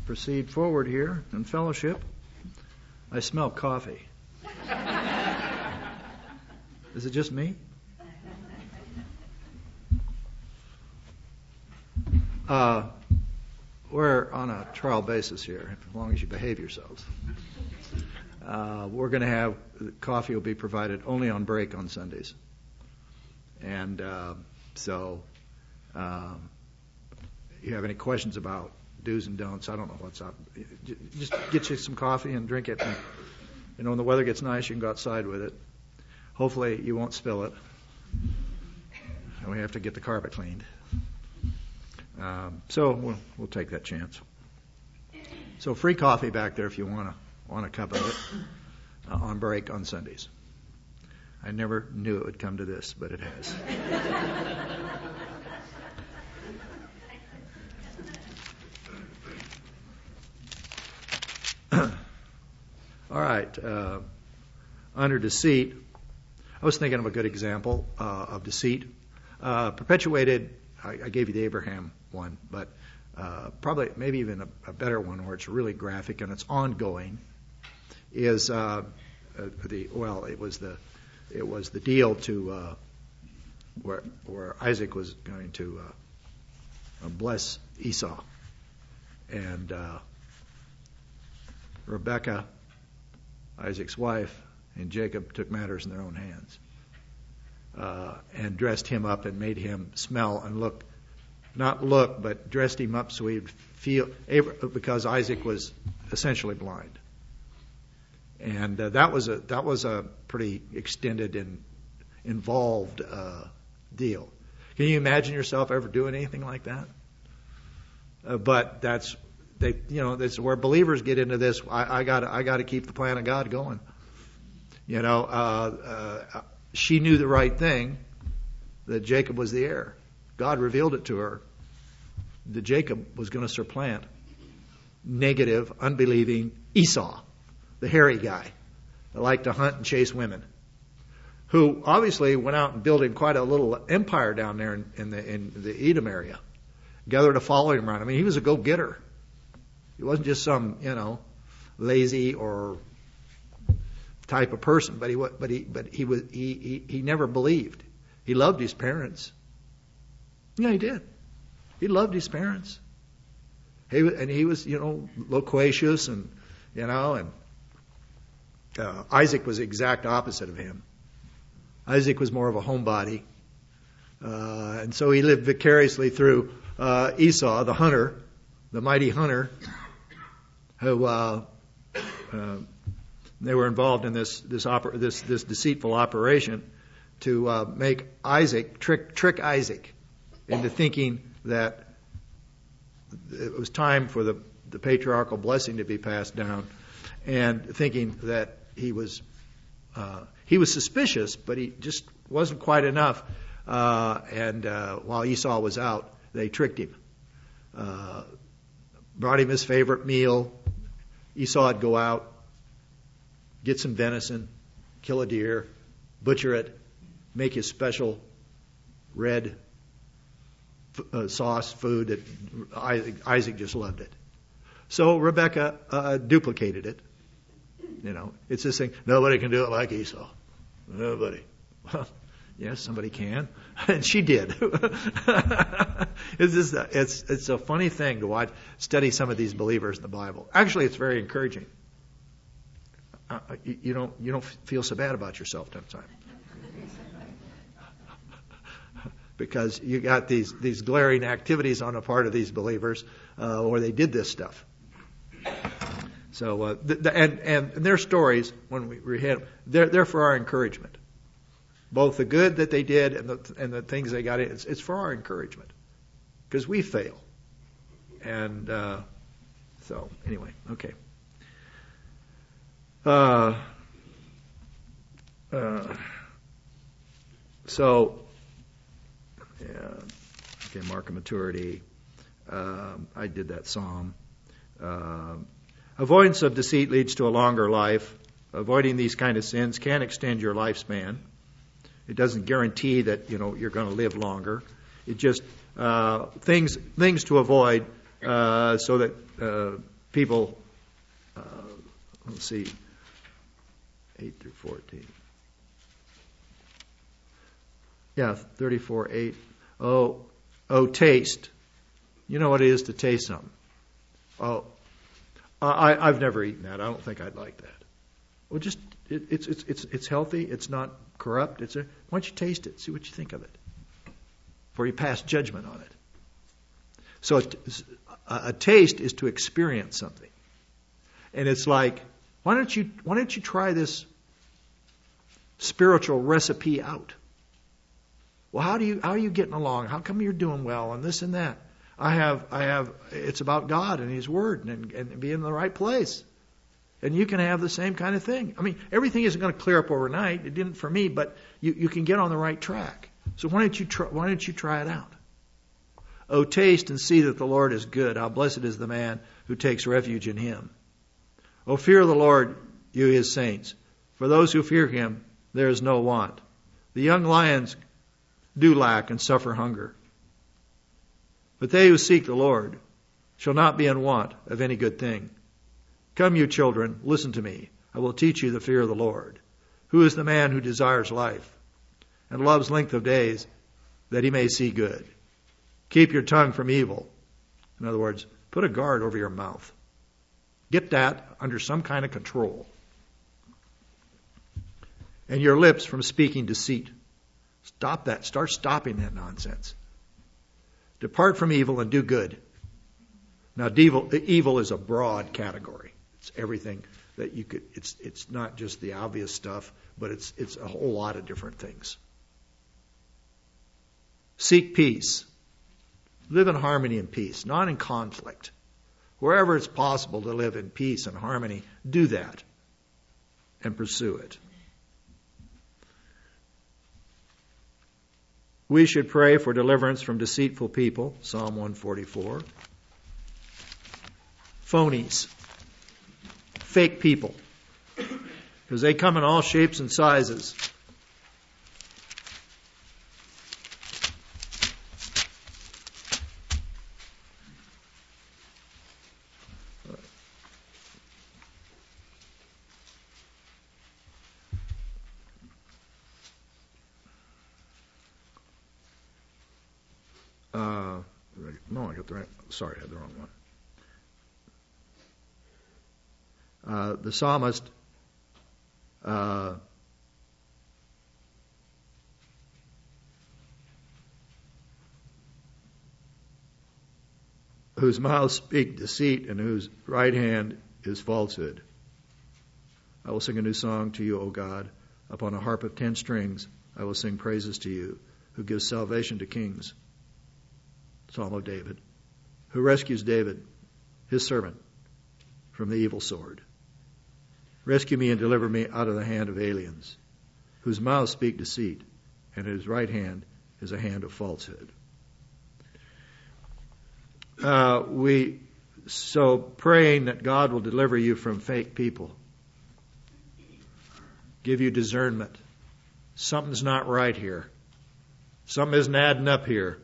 proceed forward here in fellowship. I smell coffee. Is it just me? We're on a trial basis here, as long as you behave yourselves. We're going to have coffee will be provided only on break on Sundays, and so you have any questions about do's and don'ts? I don't know what's up. Just get you some coffee and drink it. And, when the weather gets nice, you can go outside with it. Hopefully, you won't spill it, and we have to get the carpet cleaned. So we'll take that chance. So free coffee back there if you want a cup of it on break on Sundays. I never knew it would come to this, but it has. All right. Under deceit, I was thinking of a good example of deceit. Perpetuated, I gave you the Abraham one, but probably maybe even a better one where it's really graphic and it's ongoing. Is it was the deal to where Isaac was going to bless Esau, and Rebekah, Isaac's wife, and Jacob took matters in their own hands and dressed him up and made him smell and but dressed him up so he'd feel, because Isaac was essentially blind. And that was a pretty extended and involved deal. Can you imagine yourself ever doing anything like that? But that's where believers get into this. I got to keep the plan of God going. She knew the right thing, that Jacob was the heir. God revealed it to her that Jacob was going to supplant negative, unbelieving Esau, the hairy guy that liked to hunt and chase women, who obviously went out and built quite a little empire down there in the Edom area, gathered a following around him. I mean, he was a go-getter. He wasn't just some lazy or type of person, but he never believed. He loved his parents. Yeah, he did. He loved his parents. He was loquacious and Isaac was the exact opposite of him. Isaac was more of a homebody, and so he lived vicariously through Esau, the hunter, the mighty hunter, who they were involved in this deceitful operation to make Isaac trick Isaac into thinking that it was time for the patriarchal blessing to be passed down, and thinking that he was suspicious, but he just wasn't quite enough. And while Esau was out, they tricked him. Brought him his favorite meal. Esau would go out, get some venison, kill a deer, butcher it, make his special red sauce food that Isaac just loved it. So Rebekah duplicated it. It's this thing. Nobody can do it like Esau. Nobody. Well, yes, somebody can, and she did. It's a funny thing to study some of these believers in the Bible. Actually, it's very encouraging. You don't feel so bad about yourself sometimes. Because you got these glaring activities on the part of these believers where they did this stuff. So and their stories, when we read them, they're for our encouragement. Both the good that they did and the things they got in, it's for our encouragement, because we fail. And so anyway, okay. Mark of maturity. I did that psalm. Avoidance of deceit leads to a longer life. Avoiding these kind of sins can extend your lifespan. It doesn't guarantee that you're going to live longer. It just things to avoid so that people, let's see, 8 through 14. Yeah, 34:8. Oh, taste. You know what it is to taste something. Oh, I've never eaten that. I don't think I'd like that. Well, just it's healthy. It's not corrupt. Why don't you taste it? See what you think of it before you pass judgment on it. So a taste is to experience something, and it's like, why don't you try this spiritual recipe out? Well, how are you getting along? How come you're doing well and this and that? It's about God and His Word and being in the right place. And you can have the same kind of thing. I mean, everything isn't going to clear up overnight. It didn't for me, but you can get on the right track. So why don't you try it out? Oh, taste and see that the Lord is good. How blessed is the man who takes refuge in Him. Oh, fear the Lord, you His saints. For those who fear Him, there is no want. The young lions do lack and suffer hunger. But they who seek the Lord shall not be in want of any good thing. Come, you children, listen to me. I will teach you the fear of the Lord. Who is the man who desires life and loves length of days that he may see good? Keep your tongue from evil. In other words, put a guard over your mouth. Get that under some kind of control. And your lips from speaking deceit. Stop that. Start stopping that nonsense. Depart from evil and do good. Now, evil is a broad category. It's everything that you could. It's not just the obvious stuff, but it's a whole lot of different things. Seek peace. Live in harmony and peace, not in conflict. Wherever it's possible to live in peace and harmony, do that and pursue it. We should pray for deliverance from deceitful people, Psalm 144. Phonies, fake people, because they come in all shapes and sizes. No, I got the right. Sorry, I had the wrong one. The psalmist whose mouth speak deceit and whose right hand is falsehood. I will sing a new song to you, O God. Upon a harp of 10 strings, I will sing praises to you, who gives salvation to kings. Psalm of David, who rescues David, his servant, from the evil sword. Rescue me and deliver me out of the hand of aliens, whose mouths speak deceit, and whose right hand is a hand of falsehood. So praying that God will deliver you from fake people, give you discernment. Something's not right here. Something isn't adding up here.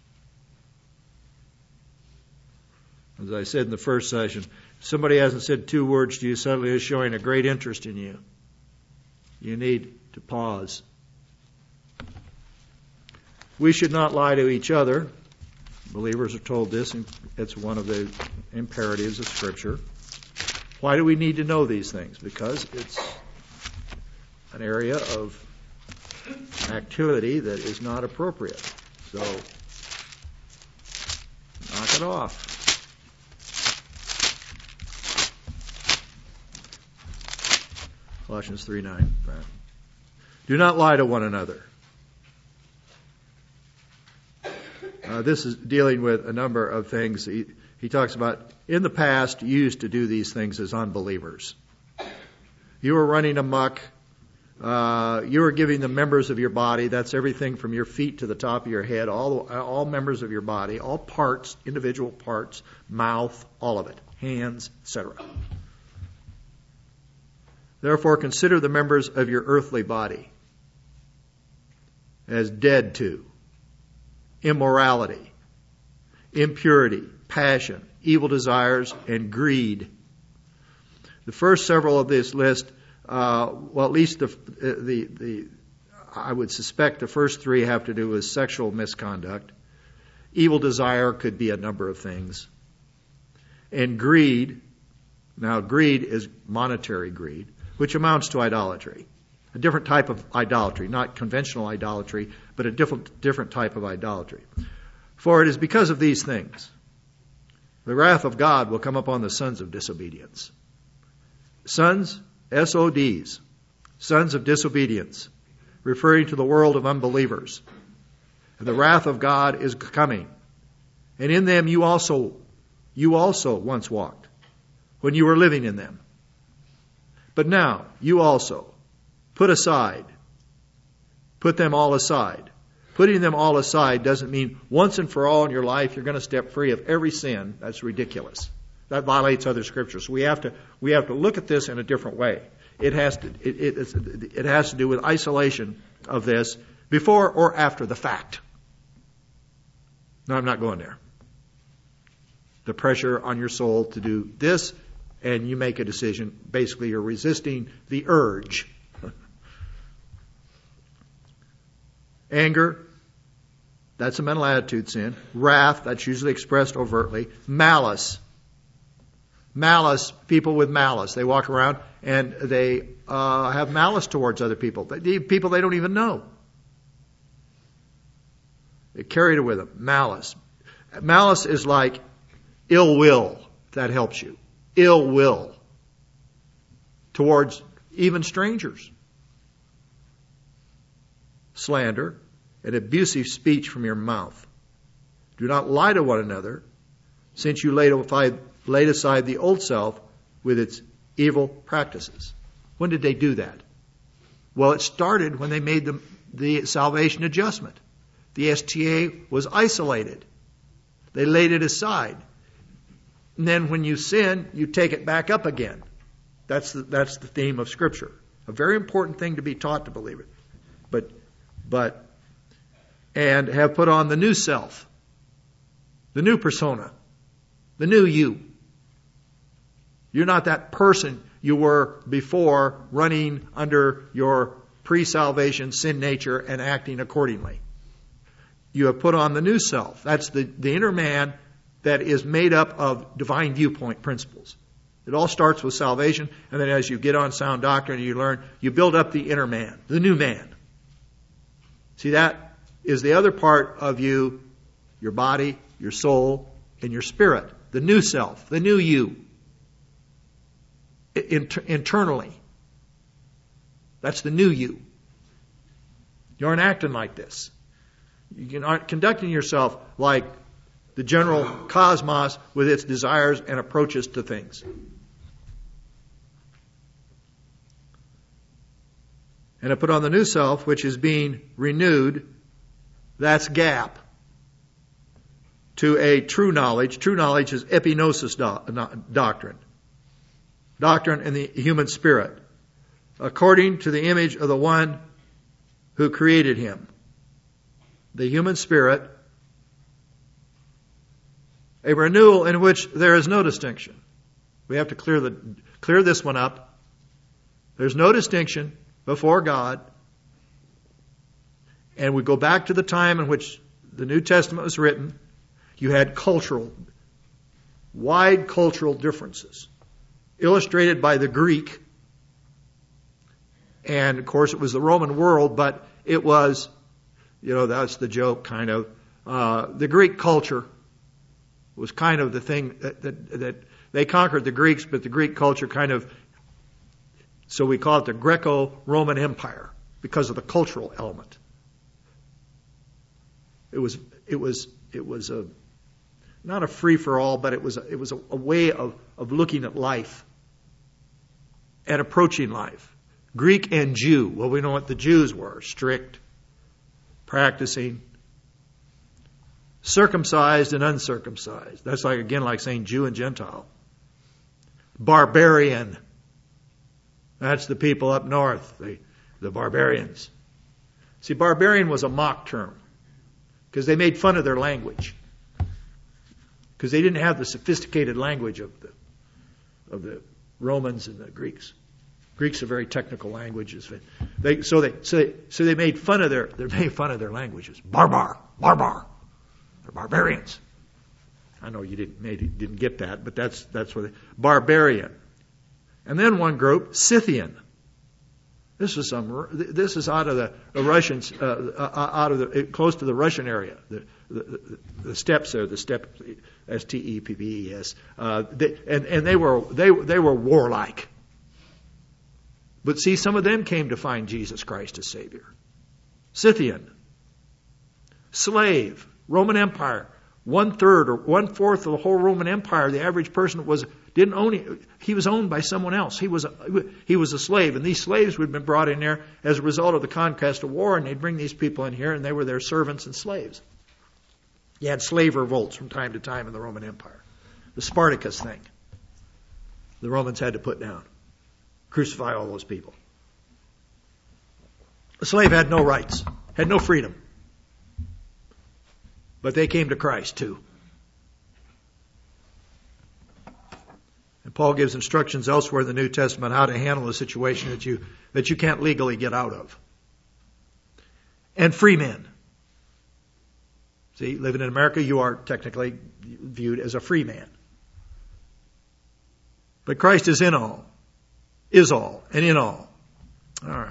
As I said in the first session, if somebody hasn't said 2 words to you, suddenly is showing a great interest in you. You need to pause. We should not lie to each other. Believers are told this, and it's one of the imperatives of Scripture. Why do we need to know these things? Because it's an area of activity that is not appropriate. So, knock it off. Colossians 3:9. Do not lie to one another. This is dealing with a number of things. He talks about, in the past, you used to do these things as unbelievers. You were running amok. You were giving the members of your body, that's everything from your feet to the top of your head, all members of your body, all parts, individual parts, mouth, all of it, hands, etc. Therefore, consider the members of your earthly body as dead to immorality, impurity, passion, evil desires, and greed. The first several of this list, at least I would suspect the first three have to do with sexual misconduct. Evil desire could be a number of things. And greed, now greed is monetary greed, which amounts to idolatry. A different type of idolatry, not conventional idolatry, but a different type of idolatry. For it is because of these things the wrath of God will come upon the sons of disobedience. Sons, S-O-Ds, sons of disobedience, referring to the world of unbelievers. And the wrath of God is coming. And in them you also once walked when you were living in them. But now you also put them all aside. Putting them all aside doesn't mean once and for all in your life you're going to step free of every sin. That's ridiculous. That violates other scriptures. We have to look at this in a different way. It has to do with isolation of this before or after the fact. No, I'm not going there. The pressure on your soul to do this, and you make a decision. Basically, you're resisting the urge. Anger, that's a mental attitude sin. Wrath, that's usually expressed overtly. Malice, people with malice. They walk around and they have malice towards other people. People they don't even know. They carry it with them. Malice. Malice is like ill will, if that helps you. Ill will towards even strangers. Slander and abusive speech from your mouth. Do not lie to one another, since you laid aside the old self with its evil practices. When did they do that? Well, it started when they made the salvation adjustment. The STA was isolated. They laid it aside. And then when you sin, you take it back up again. That's the theme of Scripture. A very important thing to be taught to believers. And have put on the new self, the new persona, the new you. You're not that person you were before, running under your pre-salvation sin nature and acting accordingly. You have put on the new self. That's the inner man that is made up of divine viewpoint principles. It all starts with salvation, and then as you get on sound doctrine and you learn, you build up the inner man, the new man. See, that is the other part of you, your body, your soul, and your spirit. The new self, the new you. Internally. That's the new you. You aren't acting like this. You aren't conducting yourself like the general cosmos with its desires and approaches to things. And I put on the new self, which is being renewed. That's gap to a true knowledge. True knowledge is epignosis doctrine. Doctrine in the human spirit. According to the image of the one who created him. The human spirit. A renewal in which there is no distinction. We have to clear this one up. There's no distinction before God. And we go back to the time in which the New Testament was written. You had wide cultural differences, illustrated by the Greek. And, of course, it was the Roman world, but it was, that's the joke, kind of. The Greek culture was kind of the thing that they conquered the Greeks, but the Greek culture kind of, so we call it the Greco-Roman Empire because of the cultural element. It was not a free for all, but it was a way of looking at life and approaching life. Greek and Jew. Well, we know what the Jews were: strict, practicing, circumcised and uncircumcised. That's like saying Jew and Gentile. Barbarian. That's the people up north, the barbarians. See, barbarian was a mock term because they made fun of their language. because they didn't have the sophisticated language of the Romans and the Greeks. Greeks are very technical languages. So they made fun of their languages. Barbar. They're barbarians. I know you didn't get that, but that's what barbarian. And then one group, Scythian. This is out of the Russians, close to the Russian area. The steppes there, the steppe, Steppes, and they were warlike. But see, some of them came to find Jesus Christ as Savior. Scythian, slave, Roman Empire, 1/3 or 1/4 of the whole Roman Empire. The average person didn't own it. He was owned by someone else. He was a slave, and these slaves would have been brought in there as a result of the conquest of war, and they'd bring these people in here, and they were their servants and slaves. You had slave revolts from time to time in the Roman Empire. The Spartacus thing, the Romans had to put down. Crucify all those people. The slave had no rights, had no freedom. But they came to Christ too. And Paul gives instructions elsewhere in the New Testament how to handle a situation that you can't legally get out of. And free men. See, living in America, you are technically viewed as a free man. But Christ is in all. Is all, and in all. All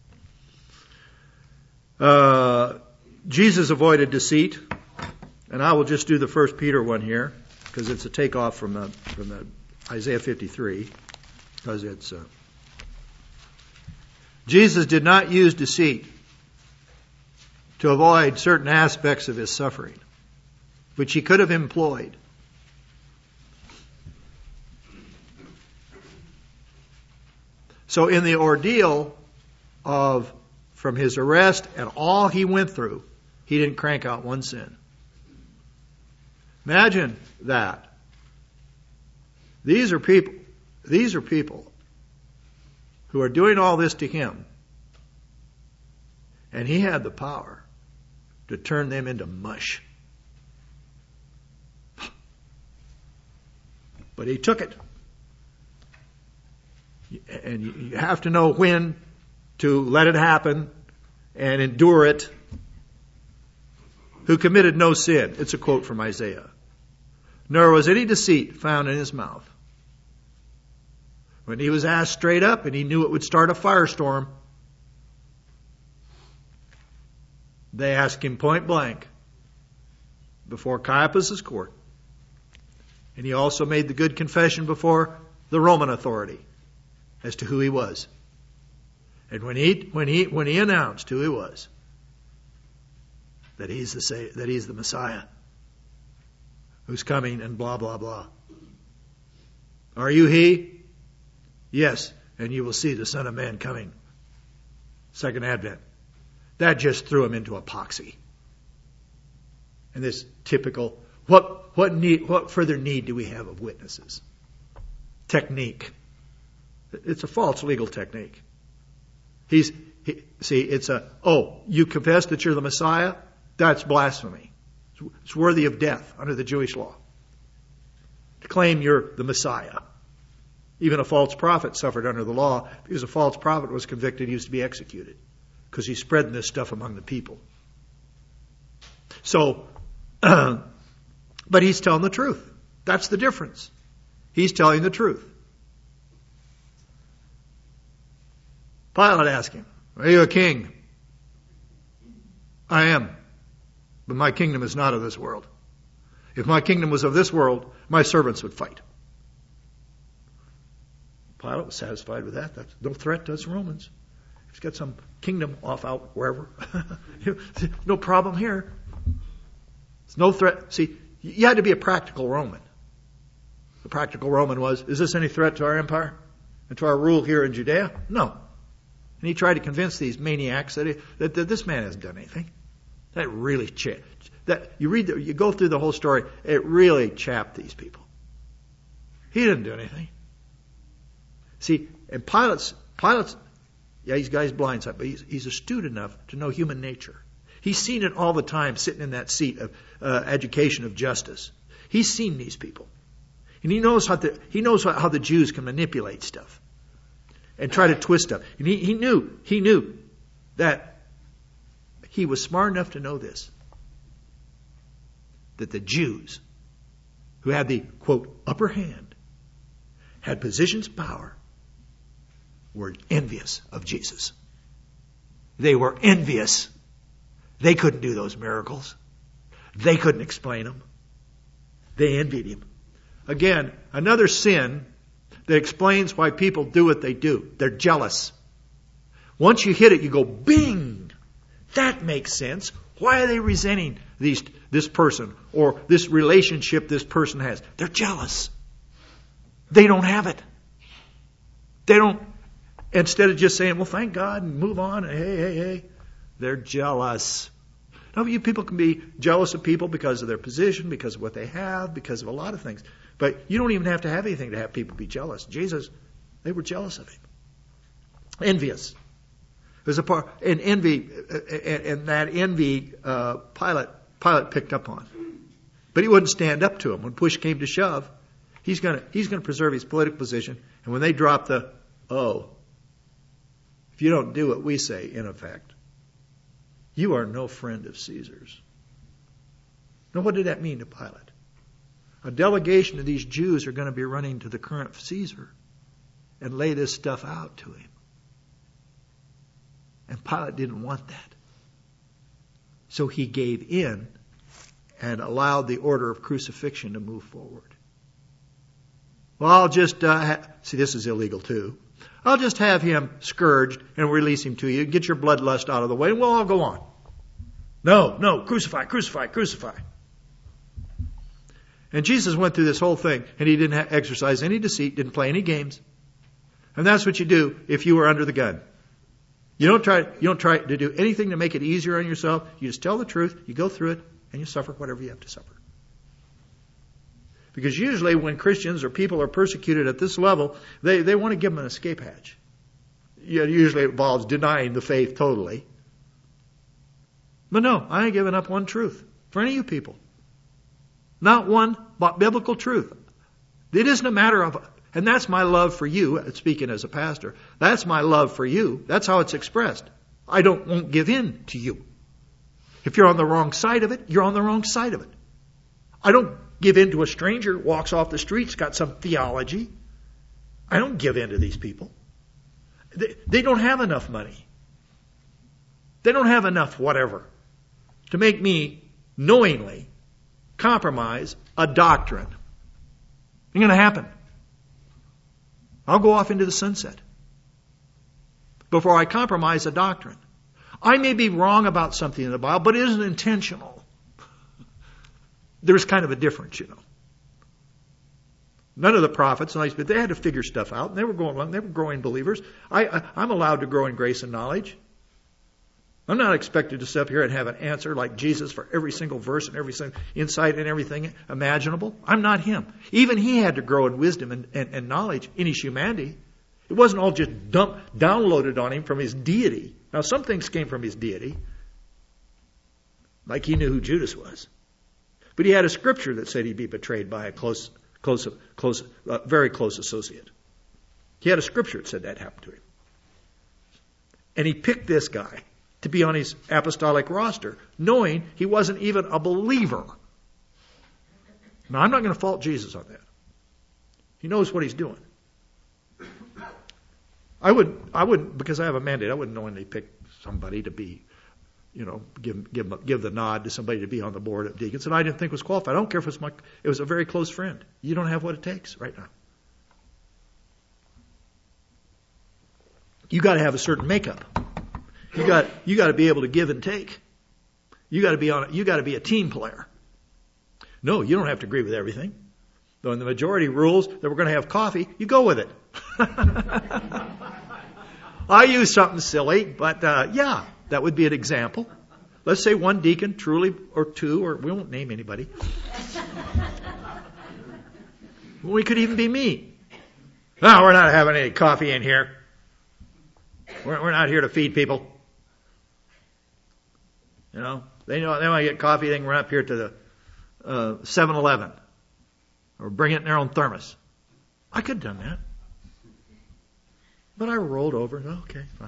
right. Jesus avoided deceit, and I will just do the 1 Peter one here because it's a takeoff from the Isaiah 53. Because it's Jesus did not use deceit to avoid certain aspects of his suffering, which he could have employed. So in the ordeal from his arrest and all he went through, he didn't crank out one sin. Imagine that. These are people who are doing all this to him, and he had the power to turn them into mush. But he took it. And you have to know when to let it happen and endure it. Who committed no sin. It's a quote from Isaiah. Nor was any deceit found in his mouth. When he was asked straight up and he knew it would start a firestorm, they asked him point blank before Caiaphas' court. And he also made the good confession before the Roman authority as to who he was. And when he announced who he was, that he's the Messiah who's coming and blah blah blah. Are you he? Yes, and you will see the Son of Man coming. Second Advent. That just threw him into epoxy. And this typical what further need do we have of witnesses? Technique. It's a false legal technique. You confess that you're the Messiah? That's blasphemy. It's worthy of death under the Jewish law. To claim you're the Messiah. Even a false prophet suffered under the law because a false prophet was convicted, he used to be executed because he's spreading this stuff among the people. So, but he's telling the truth. That's the difference. He's telling the truth. Pilate asked him, are you a king? I am. But my kingdom is not of this world. If my kingdom was of this world, my servants would fight. Pilate was satisfied with that. That's no threat to us Romans. He's got some kingdom off out wherever. No problem here. It's no threat. See, you had to be a practical Roman. The practical Roman was, is this any threat to our empire and to our rule here in Judea? No. And he tried to convince these maniacs that this man hasn't done anything. That really you go through the whole story, it really chapped these people. He didn't do anything. See, and Pilate's he's got his blind side, but he's astute enough to know human nature. He's seen it all the time sitting in that seat of education of justice. He's seen these people. And he knows how the Jews can manipulate stuff and try to twist stuff. And he knew that he was smart enough to know this, that the Jews who had the, quote, upper hand, had positions of power, were envious of Jesus. They were envious. They couldn't do those miracles. They couldn't explain them. They envied him. Again, another sin that explains why people do what they do. They're jealous. Once you hit it, you go, bing! That makes sense. Why are they resenting this person or this relationship this person has? They're jealous. They don't have it. They don't, instead of just saying, well, thank God and move on, and hey, they're jealous. Now, you people can be jealous of people because of their position, because of what they have, because of a lot of things. But you don't even have to have anything to have people be jealous. Jesus, they were jealous of him. Envious. There's a part, and envy, and that envy, Pilate picked up on. But he wouldn't stand up to him. When push came to shove, he's going to preserve his political position. And when they drop the, if you don't do what we say, in effect, you are no friend of Caesar's. Now, what did that mean to Pilate? A delegation of these Jews are going to be running to the current Caesar and lay this stuff out to him. And Pilate didn't want that. So he gave in and allowed the order of crucifixion to move forward. Well, I'll just, see, this is illegal too. I'll just have him scourged and release him to you. Get your bloodlust out of the way and we'll all go on. No, crucify. And Jesus went through this whole thing and he didn't exercise any deceit, didn't play any games. And that's what you do if you were under the gun. You don't try to do anything to make it easier on yourself. You just tell the truth, you go through it, and you suffer whatever you have to suffer. Because usually when Christians or people are persecuted at this level, they want to give them an escape hatch. It usually involves denying the faith totally. But no, I ain't giving up one truth for any of you people. Not one biblical truth. It isn't a matter of, and that's my love for you, speaking as a pastor. That's my love for you. That's how it's expressed. I won't give in to you. If you're on the wrong side of it, you're on the wrong side of it. I don't give in to a stranger who walks off the street's got some theology. I don't give in to these people. They don't have enough money. They don't have enough whatever to make me knowingly compromise a doctrine. Ain't going to happen. I'll go off into the sunset before I compromise a doctrine. I may be wrong about something in the Bible, but it isn't intentional. There's kind of a difference, you know. None of the prophets, but they had to figure stuff out, and they were going along. They were growing believers. I'm allowed to grow in grace and knowledge. I'm not expected to sit up here and have an answer like Jesus for every single verse and every single insight and everything imaginable. I'm not him. Even he had to grow in wisdom and knowledge in his humanity. It wasn't all just downloaded on him from his deity. Now, some things came from his deity, like he knew who Judas was. But he had a scripture that said he'd be betrayed by a very close associate. He had a scripture that said that happened to him. And he picked this guy to be on his apostolic roster, knowing he wasn't even a believer. Now, I'm not going to fault Jesus on that. He knows what he's doing. I would, because I have a mandate, I wouldn't knowingly pick somebody to be, give the nod to somebody to be on the board of deacons, and I didn't think was qualified. I don't care if it was a very close friend. You don't have what it takes right now. You got to have a certain makeup. You got to be able to give and take. You got to be a team player. No, you don't have to agree with everything. Though when the majority rules that we're going to have coffee, you go with it. I use something silly, but that would be an example. Let's say one deacon truly, or two, or we won't name anybody. We could even be me. No, we're not having any coffee in here. We're not here to feed people. They want to get coffee. They can run up here to the 7-Eleven. or bring it in their own thermos. I could have done that. But I rolled over and, okay, fine.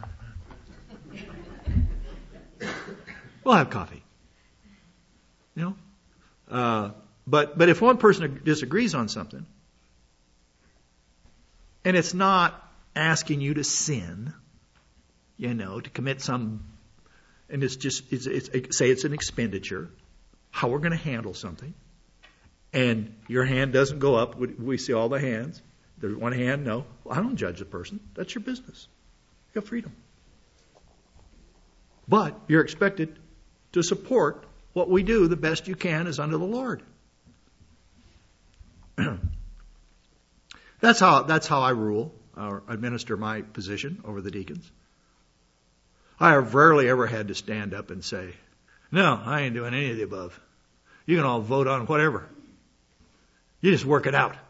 We'll have coffee. You know? But if one person disagrees on something, and it's not asking you to sin, to commit some, and it's say it's an expenditure, how we're going to handle something, and your hand doesn't go up, we see all the hands, there's one hand, no, well, I don't judge the person, that's your business. You have freedom. But you're expected to support what we do the best you can as under the Lord. That's how I rule or administer my position over the deacons. I have rarely ever had to stand up and say, no, I ain't doing any of the above. You can all vote on whatever. You just work it out.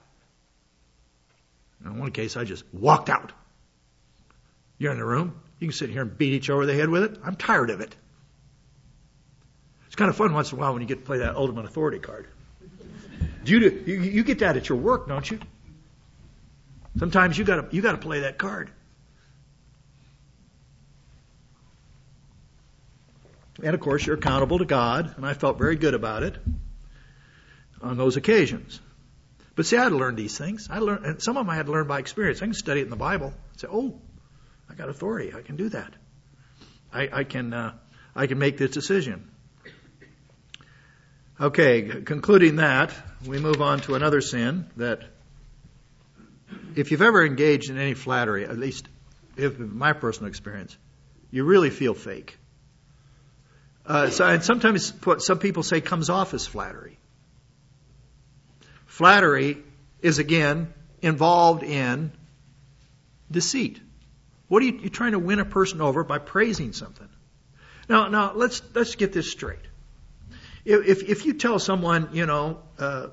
In one case, I just walked out. You're in the room. You can sit here and beat each over the head with it. I'm tired of it. It's kind of fun once in a while when you get to play that ultimate authority card. You get that at your work, don't you? Sometimes you got to play that card. And of course, you're accountable to God, and I felt very good about it on those occasions. But see, I had to learn these things. And some of them I had to learn by experience. I can study it in the Bible and say, "Oh, I got authority. I can do that. I can make this decision." Okay, concluding that, we move on to another sin that, if you've ever engaged in any flattery, at least in my personal experience, you really feel fake. And sometimes what some people say comes off as flattery. Flattery is, again, involved in deceit. What are you're trying to win a person over by praising something? Now let's get this straight. If you tell someone, you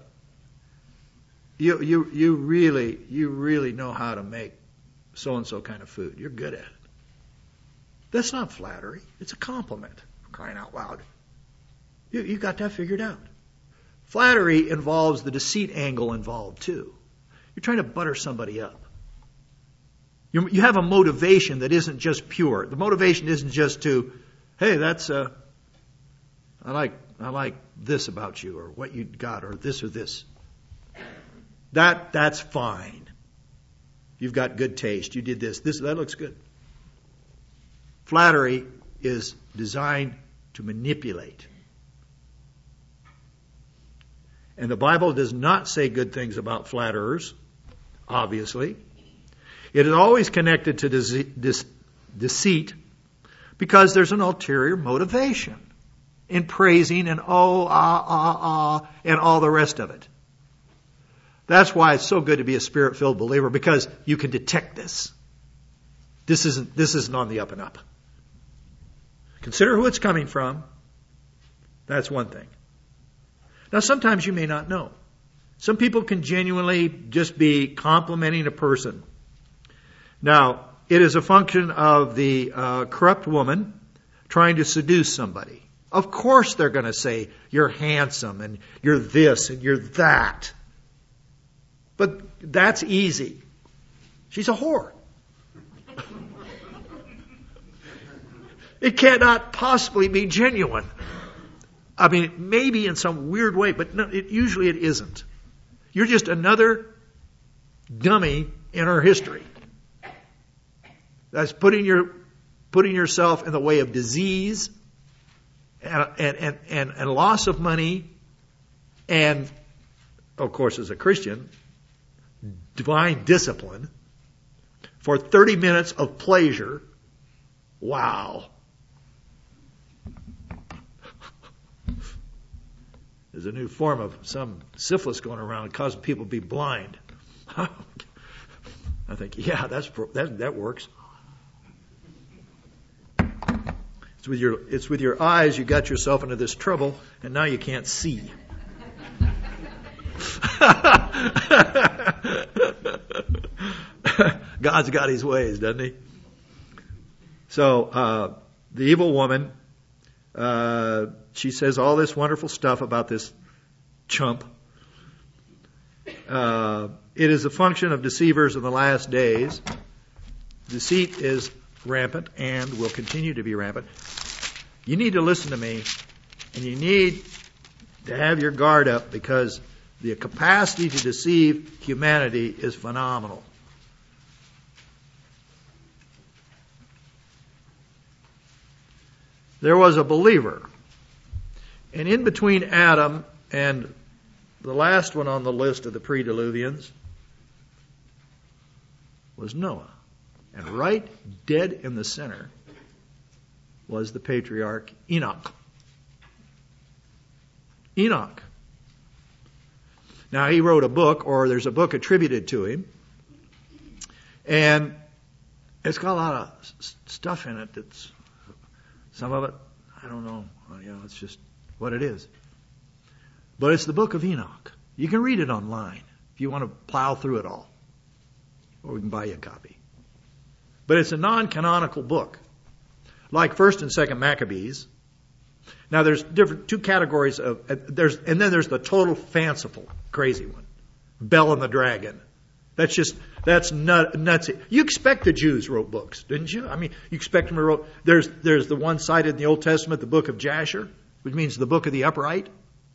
really know how to make so and so kind of food, you're good at it. That's not flattery. It's a compliment. Crying out loud. You got that figured out. Flattery involves the deceit angle involved too. You're trying to butter somebody up. You have a motivation that isn't just pure. The motivation isn't just to, hey, that's I like this about you, or what you got, or this or this. That's fine. You've got good taste. You did this. That looks good. Flattery is designed to manipulate. And the Bible does not say good things about flatterers, obviously. It is always connected to deceit because there's an ulterior motivation in praising and and all the rest of it. That's why it's so good to be a Spirit-filled believer, because you can detect this. This isn't on the up and up. Consider who it's coming from. That's one thing. Now, sometimes you may not know. Some people can genuinely just be complimenting a person. Now, it is a function of the corrupt woman trying to seduce somebody. Of course they're going to say, you're handsome, and you're this, and you're that. But that's easy. She's a whore. It cannot possibly be genuine. I mean, maybe in some weird way, but no, usually it isn't. You're just another dummy in her history. That's putting yourself in the way of disease and loss of money, and of course, as a Christian, divine discipline for 30 minutes of pleasure. Wow. There's a new form of some syphilis going around causing people to be blind. I think, yeah, that works. It's with your eyes you got yourself into this trouble, and now you can't see. God's got his ways, doesn't he? So the evil woman, she says all this wonderful stuff about this chump. It is a function of deceivers in the last days. Deceit is rampant and will continue to be rampant. You need to listen to me, and you need to have your guard up, because the capacity to deceive humanity is phenomenal. There was a believer, and in between Adam and the last one on the list of the pre-diluvians was Noah. And right dead in the center was the patriarch Enoch. Enoch. Now, he wrote a book, or there's a book attributed to him, and it's got a lot of stuff in it that's, some of it, I don't know, it's just what it is. But it's the book of Enoch. You can read it online if you want to plow through it all, or we can buy you a copy. But it's a non-canonical book, like 1st and 2nd Maccabees. Now there's two categories and then there's the total fanciful, crazy one, Bel and the Dragon. That's nuts. You expect the Jews wrote books, didn't you? I mean, you expect them to wrote. There's the one cited in the Old Testament, the book of Jasher, which means the book of the upright.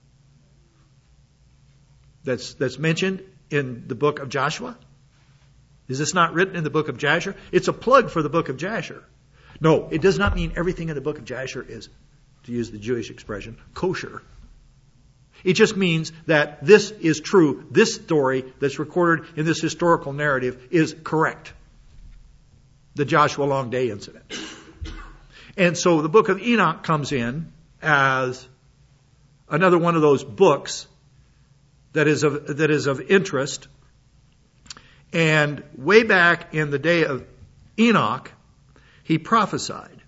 That's mentioned in the book of Joshua. Is this not written in the book of Jasher? It's a plug for the book of Jasher. No, it does not mean everything in the book of Jasher is, to use the Jewish expression, kosher. It just means that this is true. This story that's recorded in this historical narrative is correct. The Joshua Long Day incident. And so the book of Enoch comes in as another one of those books that is of interest. And way back in the day of Enoch, he prophesied.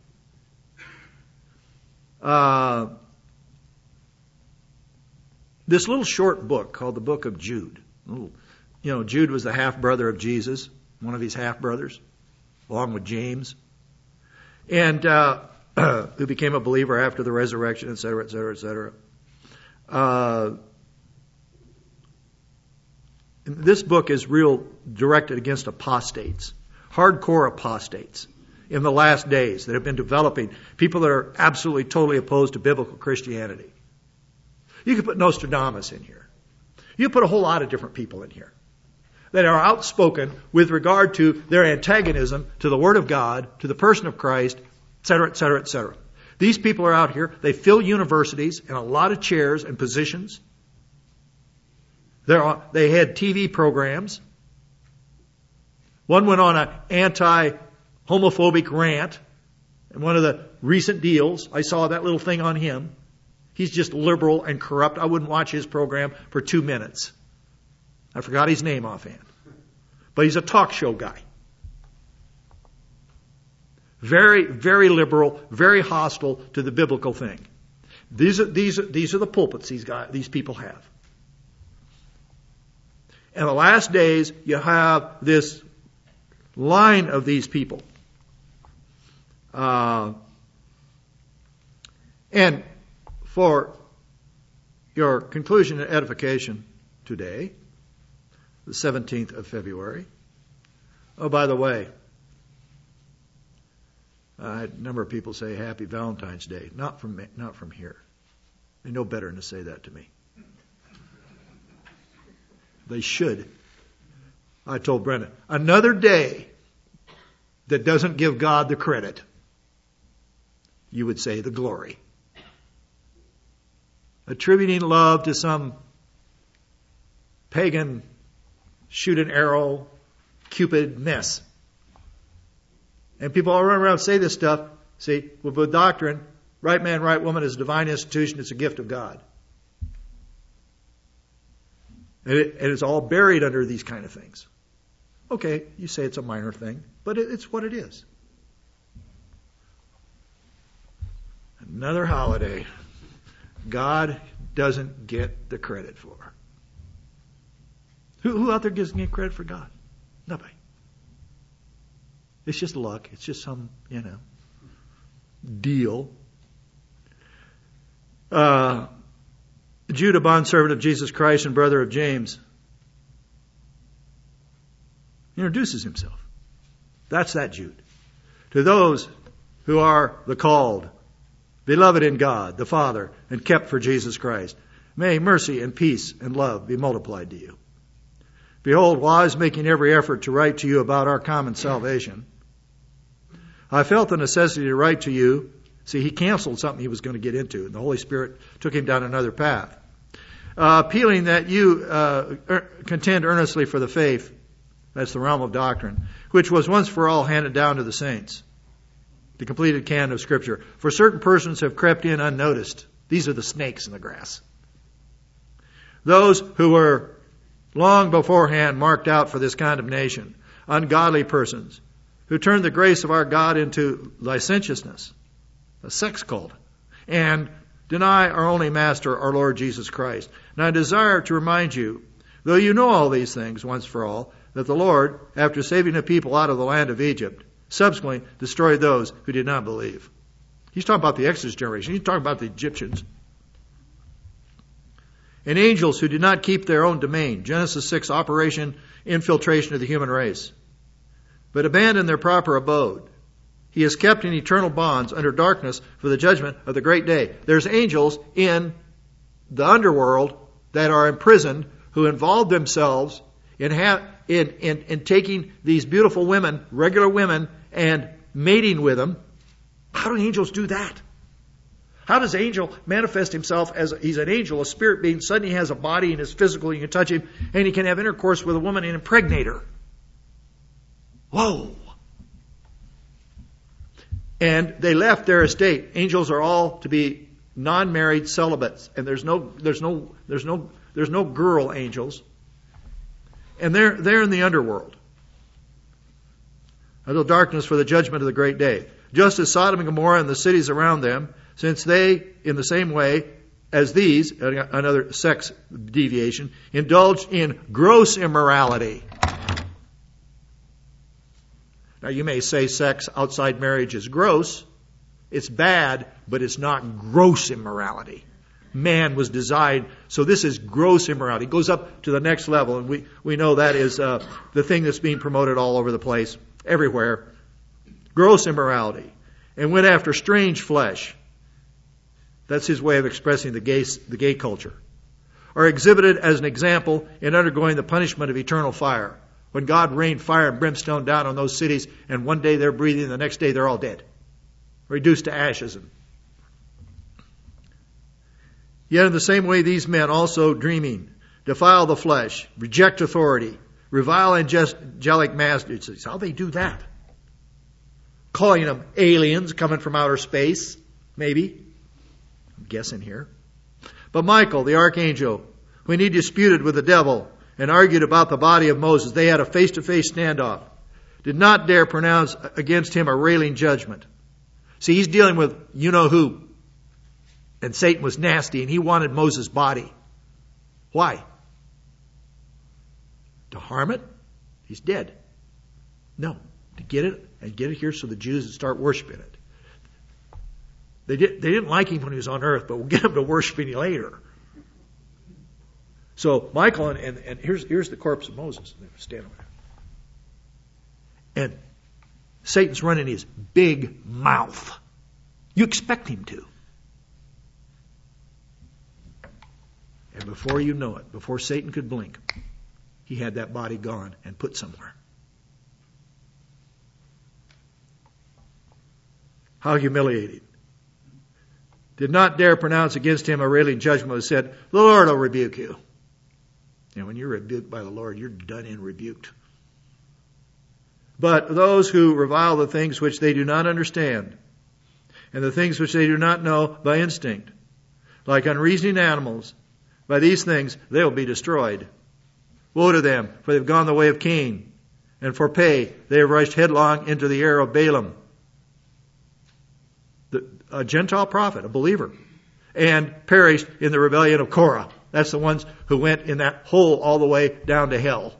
This little short book called the Book of Jude. Jude was the half-brother of Jesus, one of his half-brothers, along with James, and who became a believer after the resurrection, etc., etc., etc. This book is real directed against apostates, hardcore apostates in the last days that have been developing, people that are absolutely, totally opposed to biblical Christianity. You could put Nostradamus in here. You could put a whole lot of different people in here that are outspoken with regard to their antagonism to the Word of God, to the person of Christ, etc., etc., etc. These people are out here. They fill universities and a lot of chairs and positions. They had TV programs. One went on an anti-homophobic rant. And one of the recent deals, I saw that little thing on him. He's just liberal and corrupt. I wouldn't watch his program for 2 minutes. I forgot his name offhand. But he's a talk show guy. Very, very liberal, very hostile to the biblical thing. These are the pulpits these people have. In the last days, you have this line of these people. And for your conclusion and edification today, the 17th of February. Oh, by the way, I had a number of people say Happy Valentine's Day. Not from here. They know better than to say that to me. They should. I told Brenda, another day that doesn't give God the credit, you would say the glory. Attributing love to some pagan shoot an arrow, Cupid mess. And people all run around and say this stuff. See, with doctrine, right man, right woman is a divine institution. It's a gift of God. And it's all buried under these kind of things. Okay, you say it's a minor thing, but it's what it is. Another holiday God doesn't get the credit for. Who out there gives me credit for God? Nobody. It's just luck. It's just some, deal. Jude, a bondservant of Jesus Christ and brother of James, He introduces himself. That's that Jude. To those who are the called, beloved in God, the Father, and kept for Jesus Christ, may mercy and peace and love be multiplied to you. Behold, while I was making every effort to write to you about our common salvation, I felt the necessity to write to you. See, he canceled something he was going to get into, and the Holy Spirit took him down another path. Appealing that you contend earnestly for the faith, that's the realm of doctrine, which was once for all handed down to the saints, the completed canon of Scripture. For certain persons have crept in unnoticed. These are the snakes in the grass. Those who were long beforehand marked out for this condemnation, ungodly persons, who turned the grace of our God into licentiousness, a sex cult, and deny our only Master, our Lord Jesus Christ. And I desire to remind you, though you know all these things once for all, that the Lord, after saving the people out of the land of Egypt, subsequently destroyed those who did not believe. He's talking about the Exodus generation. He's talking about the Egyptians. And angels who did not keep their own domain. Genesis 6, operation, infiltration of the human race. But abandoned their proper abode. He is kept in eternal bonds under darkness for the judgment of the great day. There's angels in the underworld that are imprisoned who involve themselves in taking these beautiful women, regular women, and mating with them. How do angels do that? How does an angel manifest himself as he's an angel, a spirit being, suddenly he has a body and is physical, you can touch him, and he can have intercourse with a woman and impregnate her? Whoa! And they left their estate. Angels are all to be non-married celibates, and there's no girl angels. And they're in the underworld. Until darkness for the judgment of the great day. Just as Sodom and Gomorrah and the cities around them, since they, in the same way as these, another sex deviation, indulged in gross immorality. Now you may say sex outside marriage is gross. It's bad, but it's not gross immorality. Man was designed, so this is gross immorality. It goes up to the next level, and we know that is the thing that's being promoted all over the place, everywhere. Gross immorality. And went after strange flesh. That's his way of expressing the gay culture. Are exhibited as an example in undergoing the punishment of eternal fire. When God rained fire and brimstone down on those cities, and one day they're breathing, the next day they're all dead. Reduced to ashes. Yet in the same way these men also dreaming, defile the flesh, reject authority, revile angelic masters. How they do that? Calling them aliens coming from outer space, maybe. I'm guessing here. But Michael, the archangel, when he disputed with the devil and argued about the body of Moses, they had a face-to-face standoff, did not dare pronounce against him a railing judgment. See, he's dealing with you-know-who. And Satan was nasty, and he wanted Moses' body. Why? To harm it? He's dead. No, to get it and get it here so the Jews would start worshiping it. They didn't like him when he was on earth, but we'll get him to worship him later. So Michael, and here's the corpse of Moses. Standing there. And Satan's running his big mouth. You expect him to. And before you know it, before Satan could blink, he had that body gone and put somewhere. How humiliating. Did not dare pronounce against him a railing judgment, but said, the Lord will rebuke you. And when you're rebuked by the Lord, you're done and rebuked. But those who revile the things which they do not understand, and the things which they do not know by instinct, like unreasoning animals, by these things they will be destroyed. Woe to them, for they've gone the way of Cain, and for pay they have rushed headlong into the error of Balaam, a Gentile prophet, a believer, and perished in the rebellion of Korah. That's the ones who went in that hole all the way down to hell.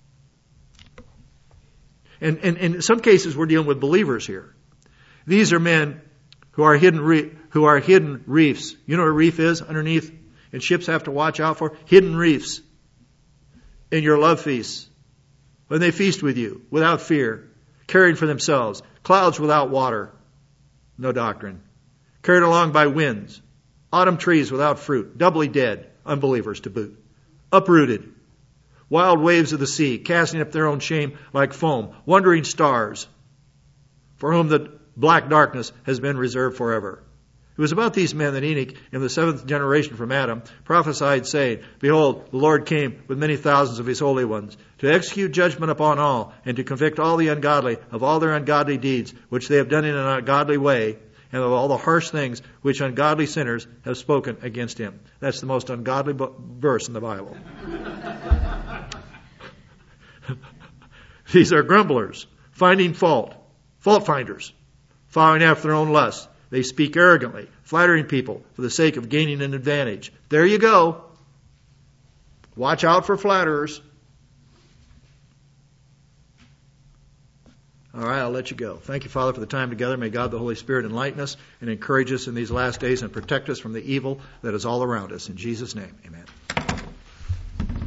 And in some cases we're dealing with believers here. These are men who are hidden reefs. You know what a reef is underneath? And ships have to watch out for hidden reefs in your love feasts, when they feast with you, without fear, caring for themselves, clouds without water, no doctrine, carried along by winds, autumn trees without fruit, doubly dead, unbelievers to boot, uprooted, wild waves of the sea, casting up their own shame like foam, wandering stars, for whom the black darkness has been reserved forever. It was about these men that Enoch, in the seventh generation from Adam, prophesied, saying, Behold, the Lord came with many thousands of his holy ones, to execute judgment upon all, and to convict all the ungodly of all their ungodly deeds, which they have done in an ungodly way, and of all the harsh things which ungodly sinners have spoken against him. That's the most ungodly verse in the Bible. These are grumblers, finding fault finders, following after their own lusts. They speak arrogantly, flattering people for the sake of gaining an advantage. There you go. Watch out for flatterers. All right, I'll let you go. Thank you, Father, for the time together. May God the Holy Spirit enlighten us and encourage us in these last days and protect us from the evil that is all around us. In Jesus' name, amen.